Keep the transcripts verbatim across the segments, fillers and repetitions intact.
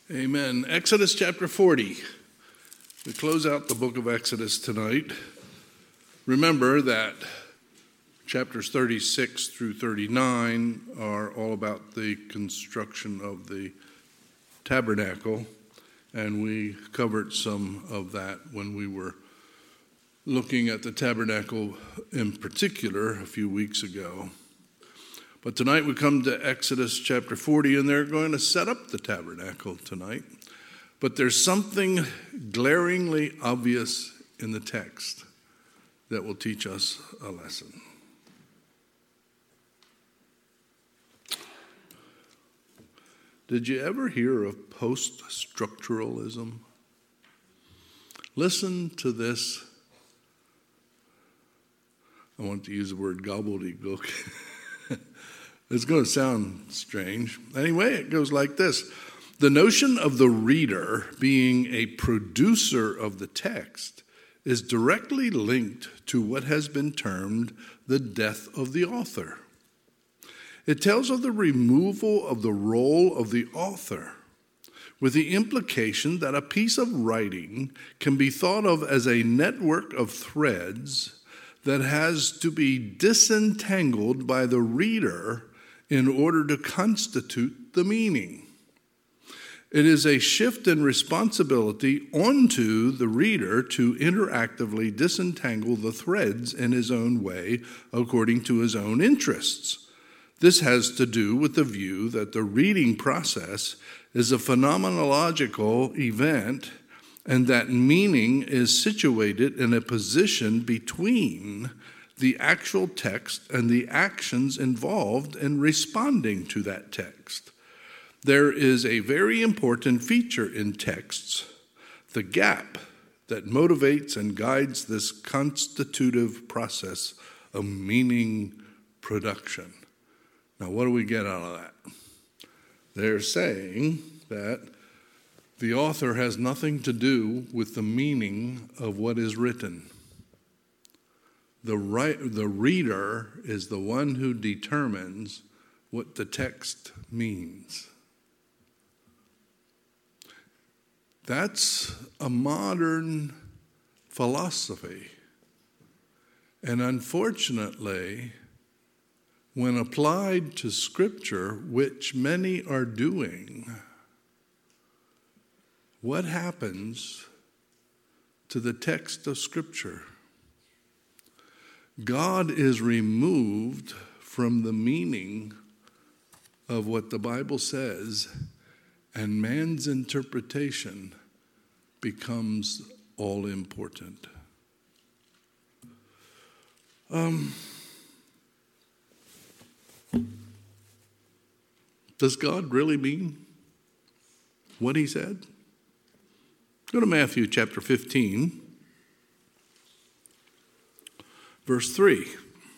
Amen. Exodus chapter forty. We close out the book of Exodus tonight. Remember that chapters thirty-six through thirty-nine are all about the construction of the tabernacle, and we covered some of that when we were looking at the tabernacle in particular a few weeks ago. But tonight we come to Exodus chapter forty, and they're going to set up the tabernacle tonight. But there's something glaringly obvious in the text that will teach us a lesson. Did you ever hear of post-structuralism? Listen to this. I want to use the word gobbledygook. It's going to sound strange. Anyway, it goes like this. The notion of the reader being a producer of the text is directly linked to what has been termed the death of the author. It tells of the removal of the role of the author, with the implication that a piece of writing can be thought of as a network of threads that has to be disentangled by the reader in order to constitute the meaning. It is a shift in responsibility onto the reader to interactively disentangle the threads in his own way, according to his own interests. This has to do with the view that the reading process is a phenomenological event and that meaning is situated in a position between the actual text and the actions involved in responding to that text. There is a very important feature in texts, the gap that motivates and guides this constitutive process of meaning production. Now, what do we get out of that? They're saying that the author has nothing to do with the meaning of what is written. The, right, the reader is the one who determines what the text means. That's a modern philosophy. And unfortunately, when applied to Scripture, which many are doing, what happens to the text of Scripture? God is removed from the meaning of what the Bible says, and man's interpretation becomes all important. Um, does God really mean what he said? Go to Matthew chapter fifteen, verse three.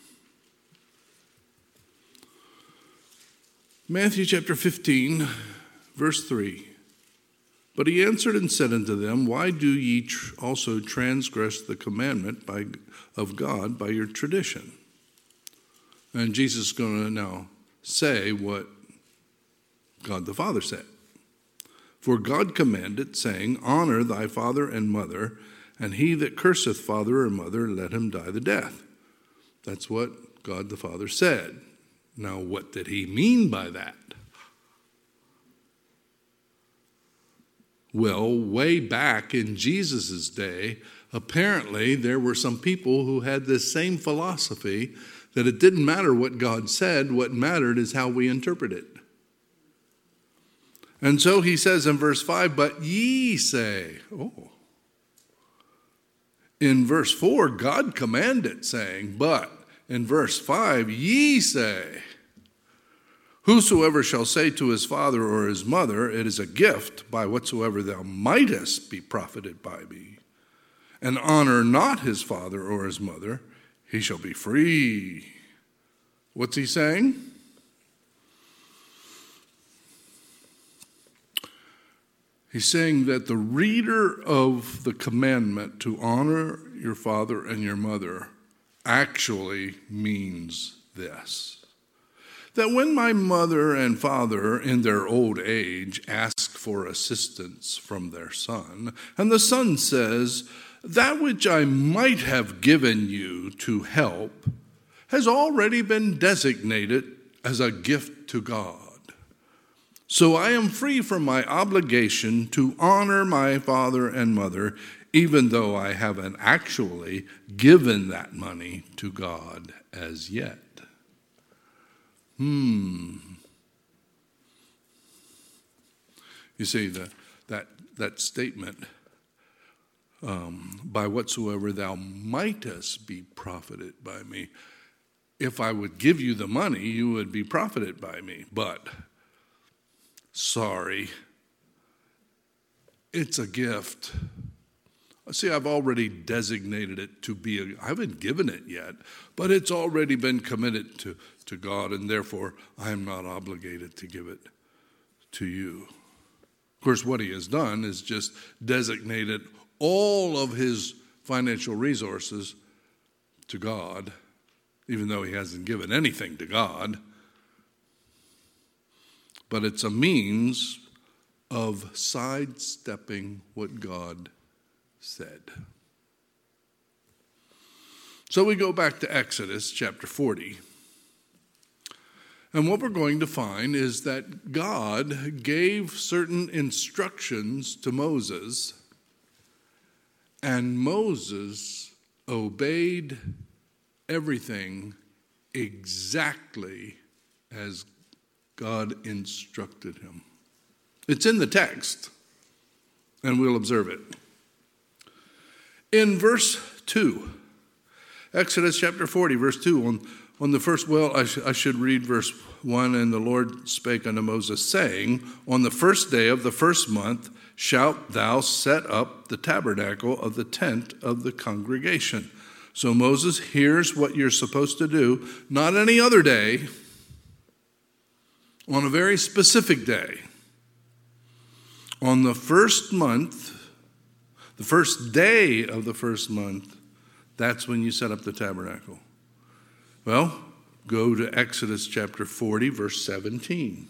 Matthew chapter fifteen, verse three. But he answered and said unto them, Why do ye tr- also transgress the commandment by, of God by your tradition? And Jesus is going to now say what God the Father said. For God commanded, saying, Honor thy father and mother, and he that curseth father or mother, let him die the death. That's what God the Father said. Now, what did he mean by that? Well, way back in Jesus' day, apparently there were some people who had this same philosophy that it didn't matter what God said, what mattered is how we interpret it. And so he says in verse five, but ye say, oh. In verse four, God commanded, saying, but in verse five, ye say, whosoever shall say to his father or his mother, it is a gift by whatsoever thou mightest be profited by me, and honor not his father or his mother, he shall be free. What's he saying? He's saying that the reader of the commandment to honor your father and your mother actually means this. That when my mother and father in their old age ask for assistance from their son. And the son says, that which I might have given you to help has already been designated as a gift to God. So I am free from my obligation to honor my father and mother, even though I haven't actually given that money to God as yet. Hmm. You see, the, that, that statement, um, by whatsoever thou mightest be profited by me. If I would give you the money, you would be profited by me. But, sorry, it's a gift. See, I've already designated it to be, a, I haven't given it yet, but it's already been committed to, to God, and therefore I am not obligated to give it to you. Of course, what he has done is just designated all of his financial resources to God, even though he hasn't given anything to God. But it's a means of sidestepping what God said. So we go back to Exodus chapter forty. And what we're going to find is that God gave certain instructions to Moses, and Moses obeyed everything exactly as God instructed him. It's in the text, and we'll observe it. In verse two, Exodus chapter forty, verse two, on, on the first, well, I, sh- I should read verse one. And the Lord spake unto Moses, saying, on the first day of the first month shalt thou set up the tabernacle of the tent of the congregation. So Moses hears what you're supposed to do, not any other day, on a very specific day. On the first month, the first day of the first month, that's when you set up the tabernacle. Well, go to Exodus chapter forty, verse seventeen.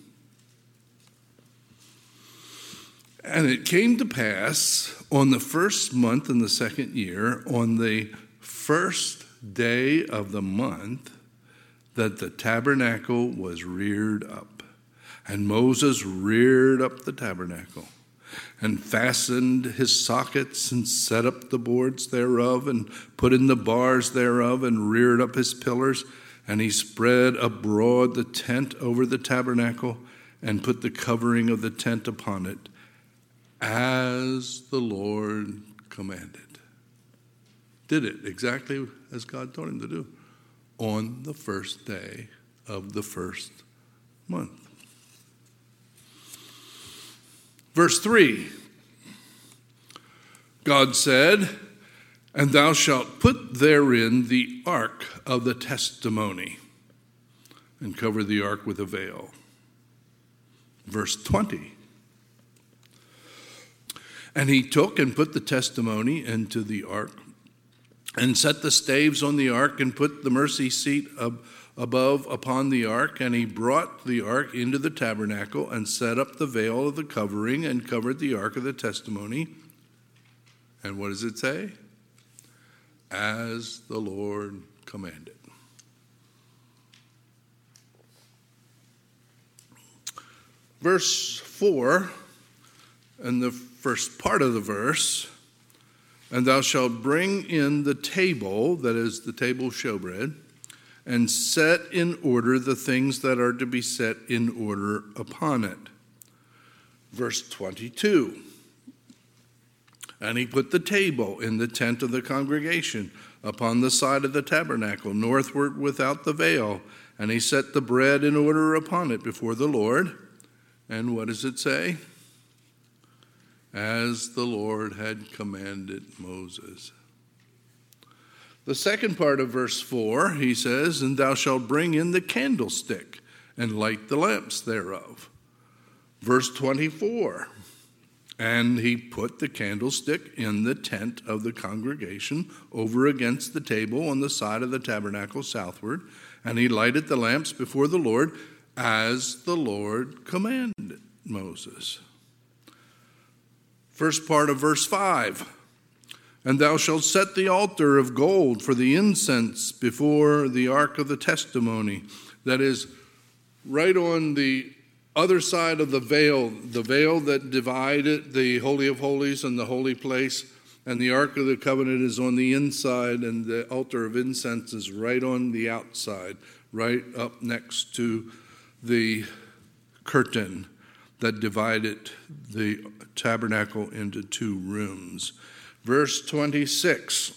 And it came to pass on the first month in the second year, on the first day of the month, that the tabernacle was reared up. And Moses reared up the tabernacle, and fastened his sockets, and set up the boards thereof, and put in the bars thereof, and reared up his pillars. And he spread abroad the tent over the tabernacle, and put the covering of the tent upon it, as the Lord commanded. Did it exactly as God told him to do, on the first day of the first month. Verse three, God said, and thou shalt put therein the ark of the testimony, and cover the ark with a veil. Verse twenty, and he took and put the testimony into the ark, and set the staves on the ark, and put the mercy seat ab- above upon the ark. And he brought the ark into the tabernacle, and set up the veil of the covering, and covered the ark of the testimony. And what does it say? As the Lord commanded. Verse four, and the first part of the verse, and thou shalt bring in the table, that is the table showbread, and set in order the things that are to be set in order upon it. Verse twenty-two, and he put the table in the tent of the congregation upon the side of the tabernacle, northward without the veil, and he set the bread in order upon it before the Lord. And what does it say? As the Lord had commanded Moses. The second part of verse four, he says, and thou shalt bring in the candlestick, and light the lamps thereof. Verse twenty-four, and he put the candlestick in the tent of the congregation over against the table on the side of the tabernacle southward, and he lighted the lamps before the Lord, as the Lord commanded Moses. First part of verse five. And thou shalt set the altar of gold for the incense before the ark of the testimony. That is, right on the other side of the veil, the veil that divided the Holy of Holies and the holy place, and the Ark of the Covenant is on the inside, and the altar of incense is right on the outside, right up next to the curtain that divided the tabernacle into two rooms. Verse twenty-six.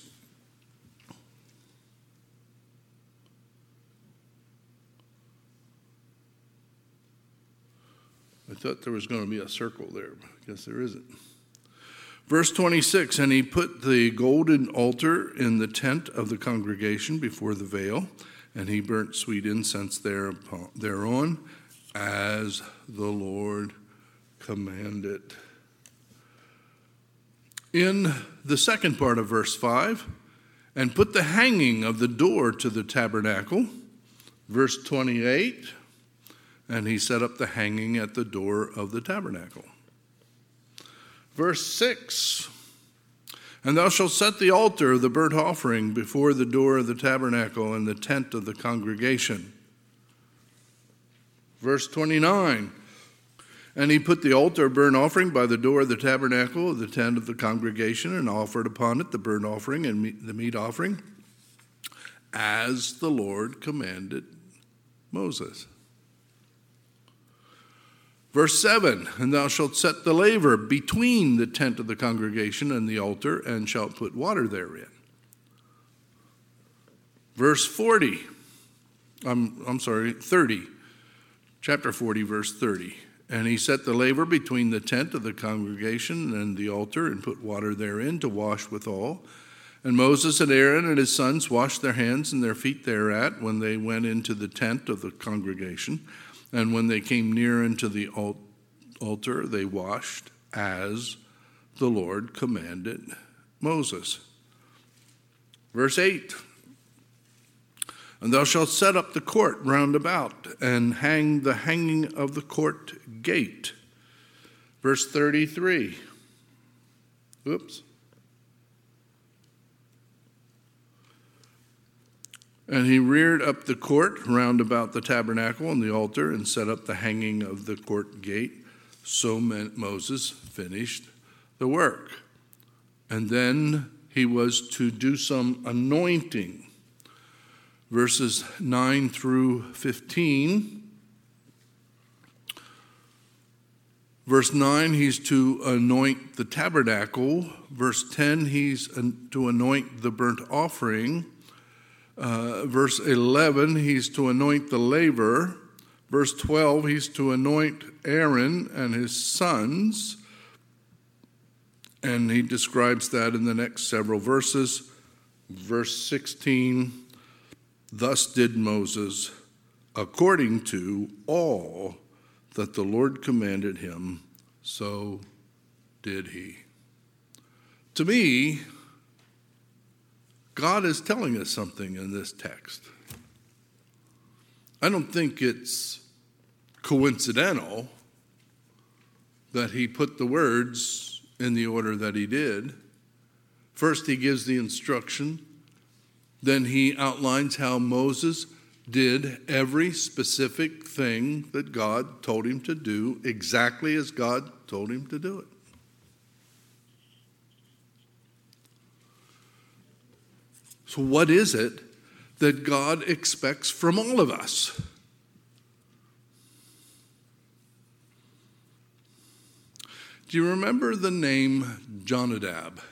I thought there was going to be a circle there, but I guess there isn't. Verse twenty-six, and he put the golden altar in the tent of the congregation before the veil, and he burnt sweet incense thereupon, thereon, as the Lord commanded. In the second part of verse five, and put the hanging of the door to the tabernacle. Verse twenty-eight, and he set up the hanging at the door of the tabernacle. Verse six, and thou shalt set the altar of the burnt offering before the door of the tabernacle and the tent of the congregation. Verse twenty-nine, and he put the altar of burnt offering by the door of the tabernacle of the tent of the congregation, and offered upon it the burnt offering and meat, the meat offering, as the Lord commanded Moses. Verse seven, and thou shalt set the laver between the tent of the congregation and the altar, and shalt put water therein. Verse forty, I'm, I'm sorry, thirty, chapter forty, verse thirty. And he set the laver between the tent of the congregation and the altar, and put water therein to wash withal. And Moses and Aaron and his sons washed their hands and their feet thereat when they went into the tent of the congregation. And when they came near unto the altar, they washed as the Lord commanded Moses. Verse eight, and thou shalt set up the court round about, and hang the hanging of the court gate. Verse thirty-three. Oops. And he reared up the court round about the tabernacle and the altar, and set up the hanging of the court gate. So Moses finished the work. And then he was to do some anointing. Verses nine through fifteen. Verse nine, he's to anoint the tabernacle. Verse ten, he's to anoint the burnt offering. Uh, verse eleven, he's to anoint the laver. Verse twelve, he's to anoint Aaron and his sons. And he describes that in the next several verses. Verse sixteen, thus did Moses according to all that the Lord commanded him, so did he. To me, God is telling us something in this text. I don't think it's coincidental that he put the words in the order that he did. First, he gives the instruction. Then he outlines how Moses did every specific thing that God told him to do, exactly as God told him to do it. So what is it that God expects from all of us? Do you remember the name Jonadab?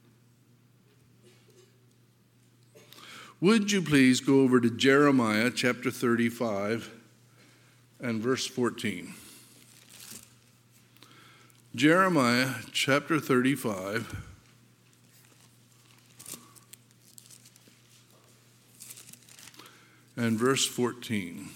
Would you please go over to Jeremiah chapter thirty-five and verse fourteen. Jeremiah chapter thirty-five and verse fourteen.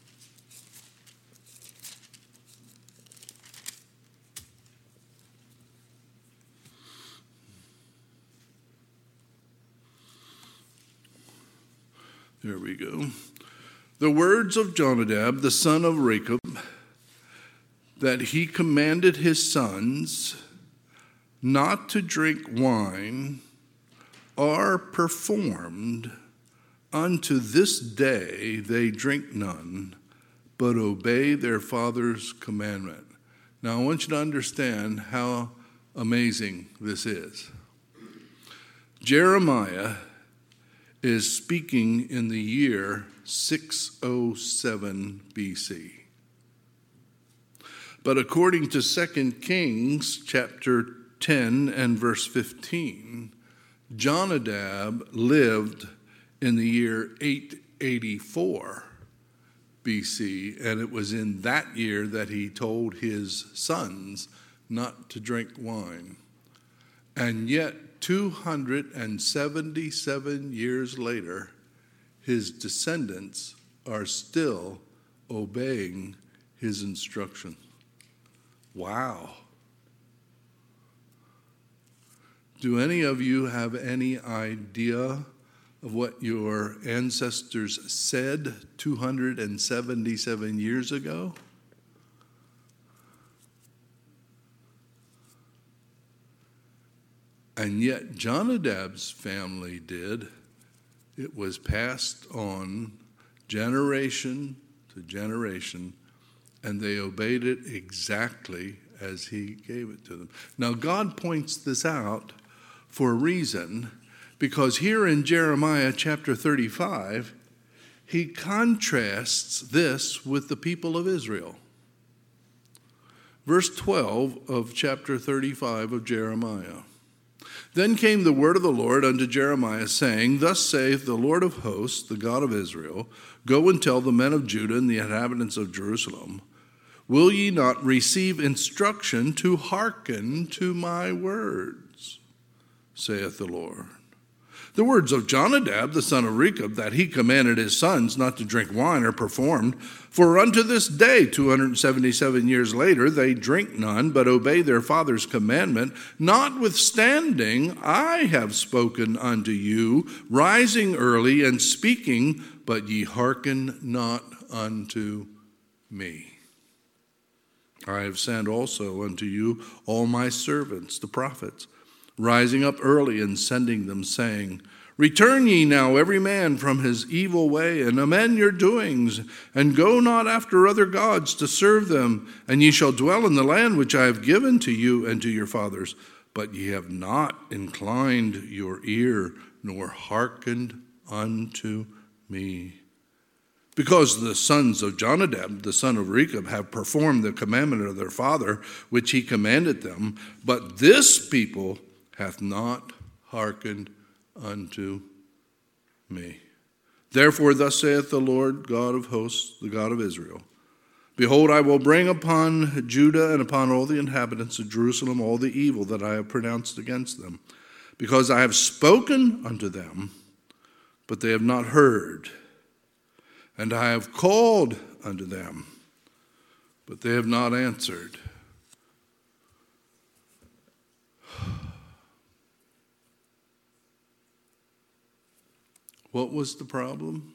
There we go. The words of Jonadab, the son of Rechab, that he commanded his sons, not to drink wine are performed, unto this day they drink none, but obey their father's commandment. Now I want you to understand how amazing this is. Jeremiah is speaking in the year six oh seven B C. But according to Second Kings chapter ten and verse fifteen, Jonadab lived in the year eight eighty-four B C, and it was in that year that he told his sons not to drink wine. And yet, two hundred seventy-seven years later, his descendants are still obeying his instructions. Wow. Do any of you have any idea of what your ancestors said two hundred seventy-seven years ago? And yet Jonadab's family did. It was passed on generation to generation, and they obeyed it exactly as he gave it to them. Now, God points this out for a reason, because here in Jeremiah chapter thirty-five, he contrasts this with the people of Israel. Verse twelve of chapter thirty-five of Jeremiah. Then came the word of the Lord unto Jeremiah, saying, Thus saith the Lord of hosts, the God of Israel, Go and tell the men of Judah and the inhabitants of Jerusalem, Will ye not receive instruction to hearken to my words, saith the Lord. The words of Jonadab, the son of Rechab, that he commanded his sons not to drink wine, are performed. For unto this day, two hundred seventy-seven years later, they drink none, but obey their father's commandment. Notwithstanding, I have spoken unto you, rising early and speaking, but ye hearken not unto me. I have sent also unto you all my servants, the prophets, rising up early and sending them, saying, Return ye now every man from his evil way, and amend your doings, and go not after other gods to serve them, and ye shall dwell in the land which I have given to you and to your fathers. But ye have not inclined your ear, nor hearkened unto me. Because the sons of Jonadab, the son of Rechab, have performed the commandment of their father, which he commanded them, but this people hath not hearkened unto me. Therefore thus saith the Lord God of hosts, the God of Israel, Behold, I will bring upon Judah and upon all the inhabitants of Jerusalem all the evil that I have pronounced against them, because I have spoken unto them, but they have not heard, and I have called unto them, but they have not answered. What was the problem?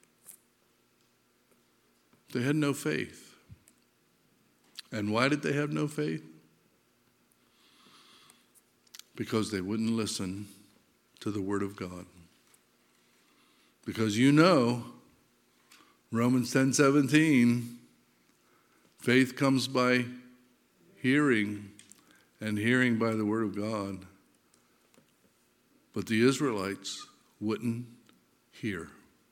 They had no faith. And why did they have no faith? Because they wouldn't listen to the word of God. Because you know, Romans ten seventeen, faith comes by hearing, and hearing by the word of God. But the Israelites wouldn't hear.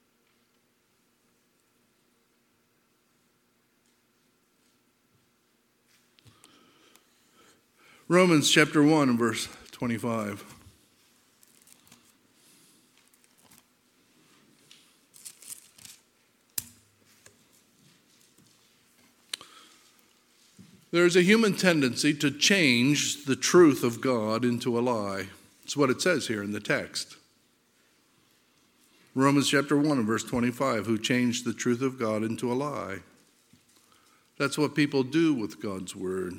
Romans chapter one and verse twenty-five. There is a human tendency to change the truth of God into a lie. It's what it says here in the text. Romans chapter one and verse twenty-five, who changed the truth of God into a lie. That's what people do with God's word.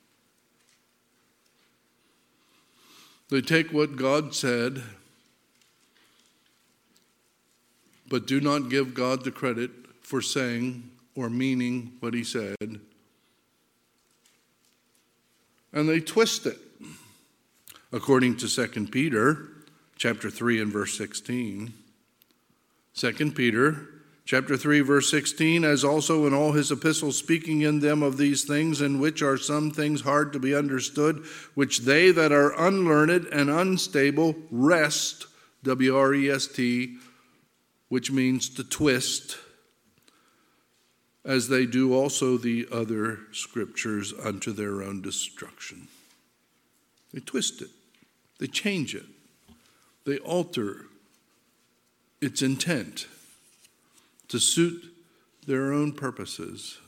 They take what God said, but do not give God the credit for saying or meaning what he said. And they twist it. according to Second Peter chapter three and verse sixteen. Second Peter chapter three, verse sixteen, as also in all his epistles, speaking in them of these things, in which are some things hard to be understood, which they that are unlearned and unstable wrest, W R E S T, which means to twist, as they do also the other scriptures unto their own destruction. They twist it. They change it. They alter its intent to suit their own purposes.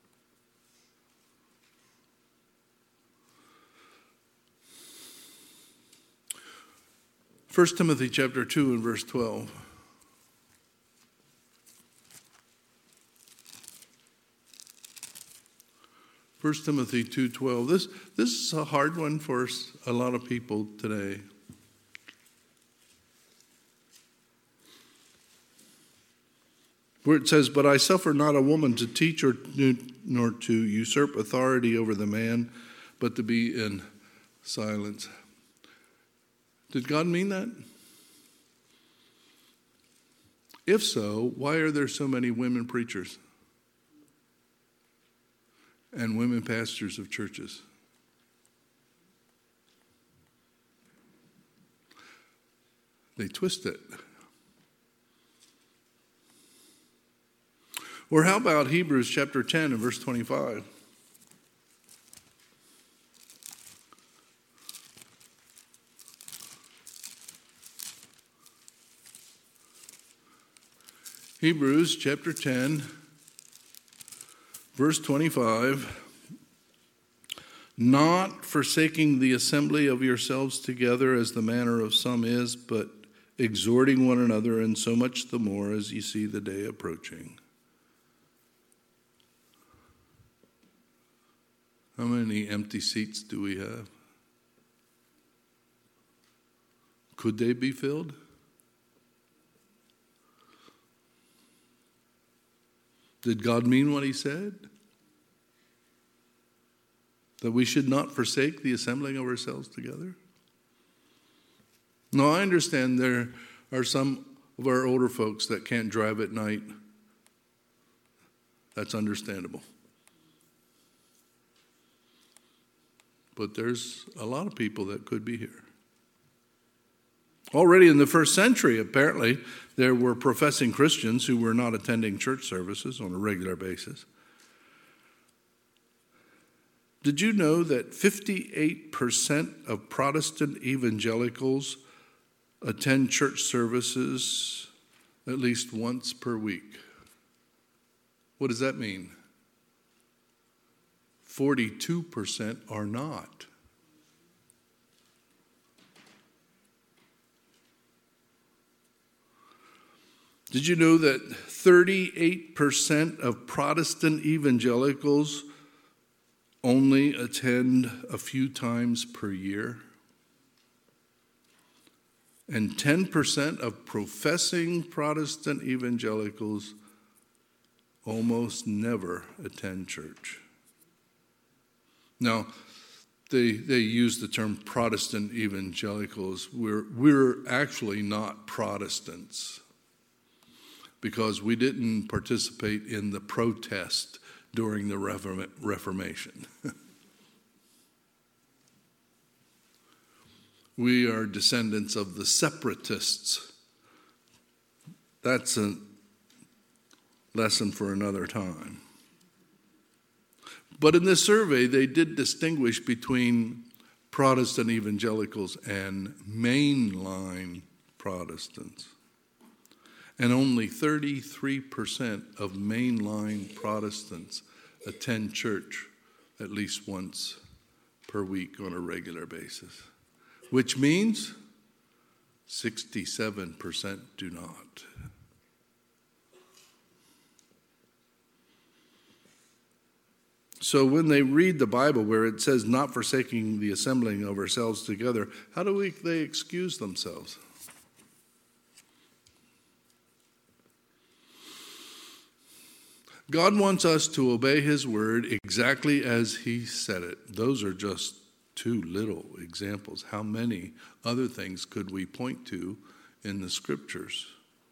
First Timothy chapter two and verse twelve. First Timothy two twelve. This, this is a hard one for a lot of people today. Where it says, but I suffer not a woman to teach or nor to usurp authority over the man, but to be in silence. Did God mean that? If so, why are there so many women preachers and women pastors of churches? They twist it. Or how about Hebrews chapter ten and verse twenty-five? Hebrews chapter ten, verse twenty-five. Not forsaking the assembly of yourselves together as the manner of some is, but exhorting one another, and so much the more as you see the day approaching. How many empty seats do we have? Could they be filled? Did God mean what he said? That we should not forsake the assembling of ourselves together? No, I understand there are some of our older folks that can't drive at night. That's understandable. But there's a lot of people that could be here. Already in the first century, apparently, there were professing Christians who were not attending church services on a regular basis. Did you know that fifty-eight percent of Protestant evangelicals attend church services at least once per week? What does that mean? forty-two percent are not. Did you know that thirty-eight percent of Protestant evangelicals only attend a few times per year? And ten percent of professing Protestant evangelicals almost never attend church. Now, they they use the term Protestant evangelicals. We're we're actually not Protestants because we didn't participate in the protest during the Reformation. We are descendants of the separatists. That's a lesson for another time. But in this survey, they did distinguish between Protestant evangelicals and mainline Protestants. And only thirty-three percent of mainline Protestants attend church at least once per week on a regular basis, which means sixty-seven percent do not. So when they read the Bible where it says not forsaking the assembling of ourselves together, how do we, they excuse themselves? God wants us to obey his word exactly as he said it. Those are just two little examples. How many other things could we point to in the scriptures?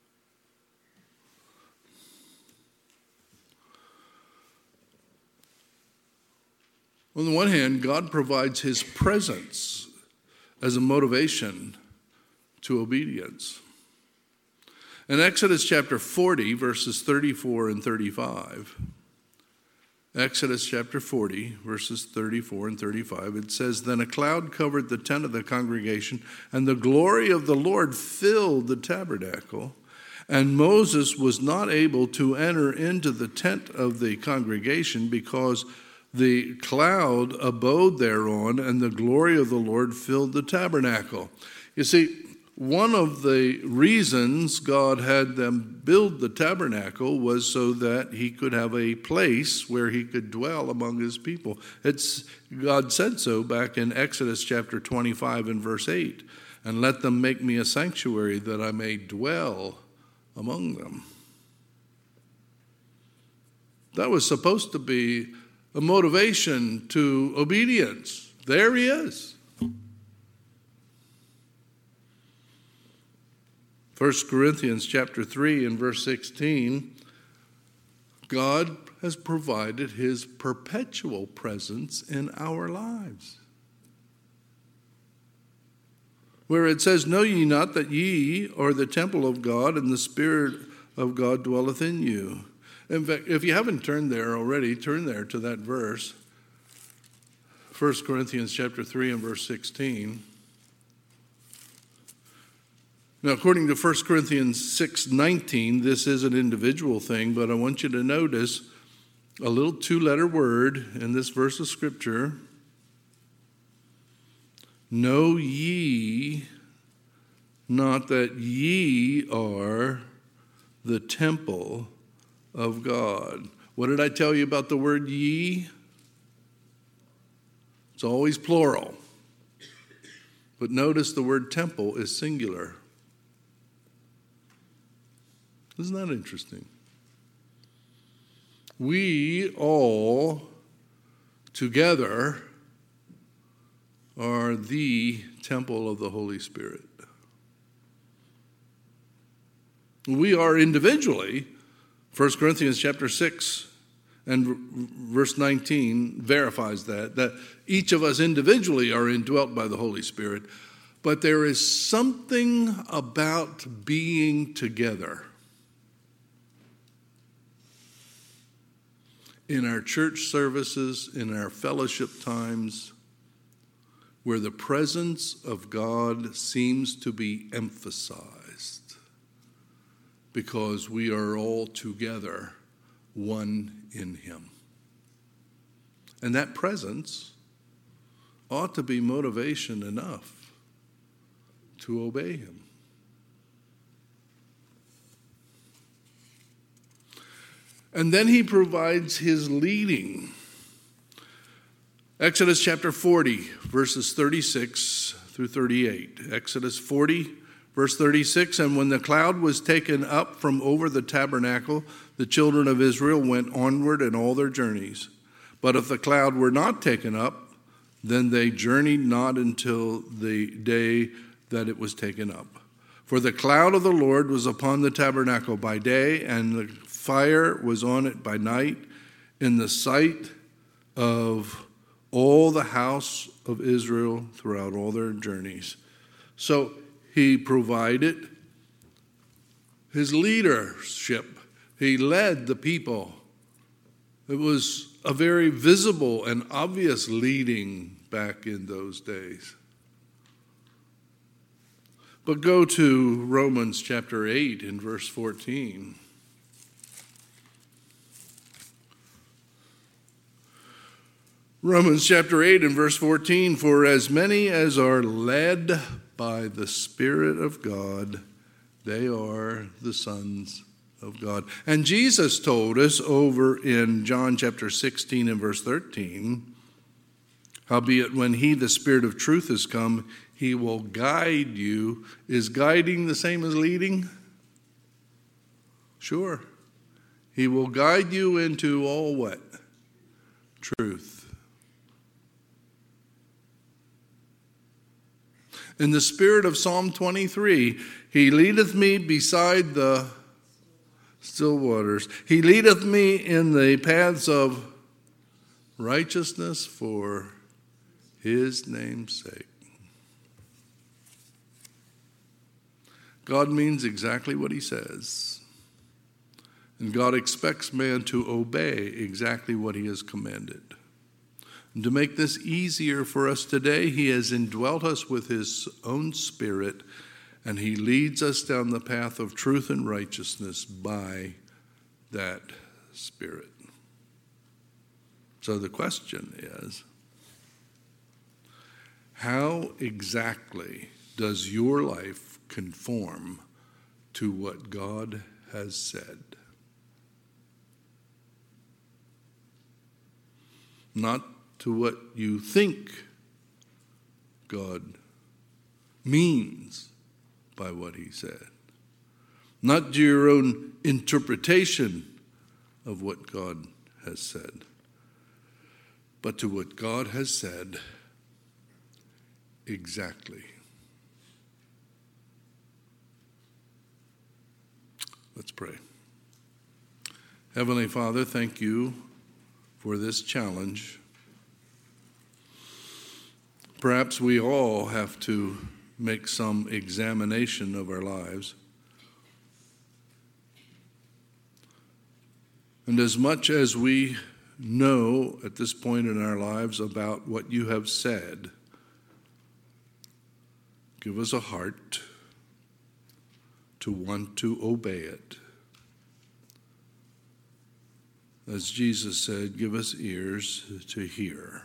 On the one hand, God provides his presence as a motivation to obedience. In Exodus chapter forty, verses thirty-four and thirty-five, Exodus chapter forty, verses thirty-four and thirty-five, it says, "Then a cloud covered the tent of the congregation, and the glory of the Lord filled the tabernacle. And Moses was not able to enter into the tent of the congregation because the cloud abode thereon, and the glory of the Lord filled the tabernacle." You see, one of the reasons God had them build the tabernacle was so that he could have a place where he could dwell among his people. It's, God said so back in Exodus chapter twenty-five and verse eight, "And let them make me a sanctuary that I may dwell among them." That was supposed to be a motivation to obedience. There he is. First Corinthians chapter three and verse sixteen, God has provided his perpetual presence in our lives. Where it says, "Know ye not that ye are the temple of God, and the Spirit of God dwelleth in you?" In fact, if you haven't turned there already, turn there to that verse. First Corinthians chapter three and verse sixteen. Now, according to First Corinthians six nineteen, this is an individual thing, but I want you to notice a little two-letter word in this verse of Scripture. "Know ye not that ye are the temple of God." What did I tell you about the word ye? It's always plural. But notice the word temple is singular. Isn't that interesting? We all together are the temple of the Holy Spirit. We are individually, First Corinthians chapter six and verse nineteen verifies that, that each of us individually are indwelt by the Holy Spirit, but there is something about being together. In our church services, in our fellowship times, where the presence of God seems to be emphasized because we are all together, one in him. And that presence ought to be motivation enough to obey him. And then he provides his leading. Exodus chapter forty, verses thirty-six through thirty-eight. Exodus forty, verse thirty-six, "And when the cloud was taken up from over the tabernacle, the children of Israel went onward in all their journeys. But if the cloud were not taken up, then they journeyed not until the day that it was taken up. For the cloud of the Lord was upon the tabernacle by day, and the fire was on it by night, in the sight of all the house of Israel throughout all their journeys." So he provided his leadership. He led the people. It was a very visible and obvious leading back in those days. But go to Romans chapter eight and verse fourteen. Romans chapter eight and verse fourteen, "For as many as are led by the Spirit of God, they are the sons of God." And Jesus told us over in John chapter sixteen and verse thirteen, "Howbeit when he, the Spirit of truth, is come, he will guide you." Is guiding the same as leading? Sure. He will guide you into all what? Truth. In the spirit of Psalm twenty-three, he leadeth me beside the still waters. He leadeth me in the paths of righteousness for his name's sake. God means exactly what he says. And God expects man to obey exactly what he has commanded. And to make this easier for us today, he has indwelt us with his own spirit, and he leads us down the path of truth and righteousness by that spirit. So the question is, how exactly does your life conform to what God has said? Not to what you think God means by what he said. Not to your own interpretation of what God has said, but to what God has said exactly. Let's pray. Heavenly Father, thank you for this challenge. Perhaps we all have to make some examination of our lives. And as much as we know at this point in our lives about what you have said, give us a heart to want to obey it. As Jesus said, give us ears to hear.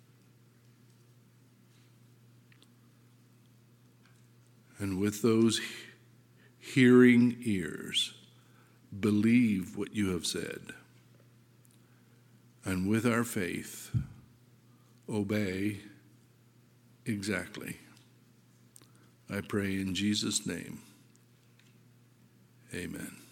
And with those hearing ears, believe what you have said. And with our faith, obey exactly. I pray in Jesus' name. Amen.